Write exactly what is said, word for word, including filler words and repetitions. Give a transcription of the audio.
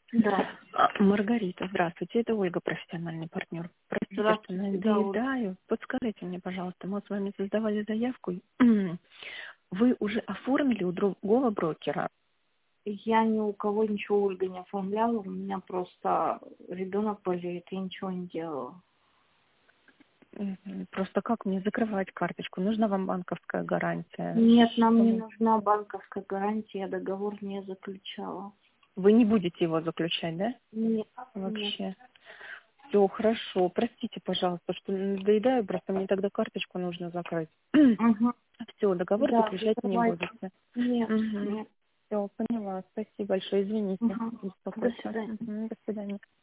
Да. А, Маргарита, здравствуйте, это Ольга, профессиональный партнер. Простите, что Здравствуйте, да, Ольга. надоедаю. Подскажите мне, пожалуйста, мы с вами создавали заявку. Вы уже оформили у другого брокера? Я ни у кого ничего, Ольга, не оформляла. У меня просто ребенок болеет, я ничего не делала. Мгм. Просто как мне закрывать карточку? Нужна вам банковская гарантия? Нет, нам не Что? нужна банковская гарантия, я договор не заключала. Вы не будете его заключать, да? Нет, нет. Вообще. Все хорошо. Простите, пожалуйста, что надоедаю, просто мне тогда карточку нужно закрыть. Угу. Все, договор Да, заключать не закрывайте. будете. Нет, Угу. нет. Все, поняла. Спасибо большое. Извините. Угу. До Беспокойство. свидания. Мгм. До свидания.